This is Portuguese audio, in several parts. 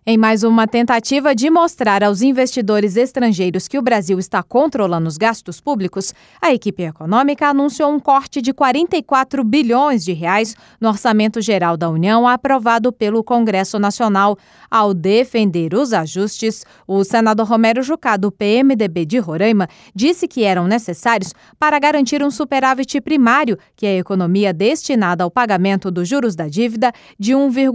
Em mais uma tentativa de mostrar aos investidores estrangeiros que o Brasil está controlando os gastos públicos, a equipe econômica anunciou um corte de 44 bilhões de reais no Orçamento Geral da União aprovado pelo Congresso Nacional. Ao defender os ajustes, o senador Romero Jucá, do PMDB de Roraima, disse que eram necessários para garantir um superávit primário, que é a economia destinada ao pagamento dos juros da dívida, de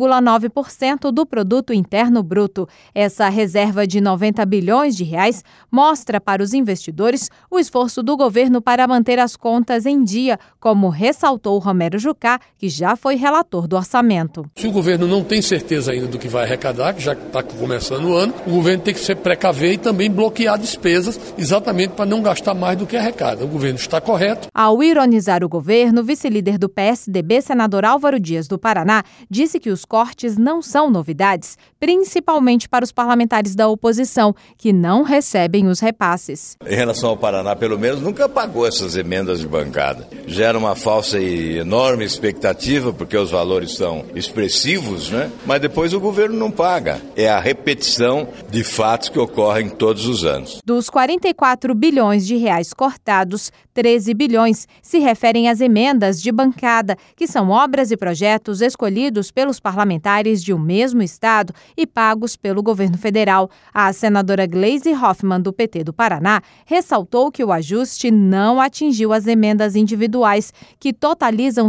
1,9% do produto interno bruto. Essa reserva de 90 bilhões de reais mostra para os investidores o esforço do governo para manter as contas em dia, como ressaltou Romero Jucá, que já foi relator do orçamento. Se o governo não tem certeza ainda do que vai arrecadar, que já está começando o ano, o governo tem que se precaver e também bloquear despesas, exatamente para não gastar mais do que arrecada. O governo está correto. Ao ironizar o governo, o vice-líder do PSDB, senador Álvaro Dias, do Paraná, disse que os cortes não são novidades, principalmente para os parlamentares da oposição, que não recebem os repasses. Em relação ao Paraná, pelo menos, nunca pagou essas emendas de bancada. Gera uma falsa e enorme expectativa, porque os valores são expressivos, né? Mas depois o governo não paga. É a repetição de fatos que ocorrem todos os anos. Dos 44 bilhões de reais cortados, 13 bilhões se referem às emendas de bancada, que são obras e projetos escolhidos pelos parlamentares de um mesmo estado e pagos pelo governo federal. A senadora Gleisi Hoffmann, do PT do Paraná, ressaltou que o ajuste não atingiu as emendas individuais, que totalizam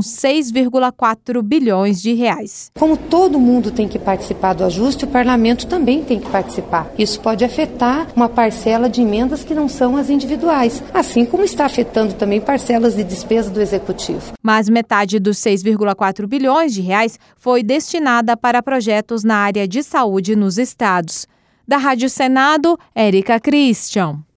6,4 bilhões de reais. Como todo mundo tem que participar do ajuste, o parlamento também tem que participar. Isso pode afetar uma parcela de emendas que não são as individuais, assim como está afetando também parcelas de despesa do executivo. Mas metade dos 6,4 bilhões de reais foi destinada para projetos na área de saúde nos estados. Da Rádio Senado, Érica Christian.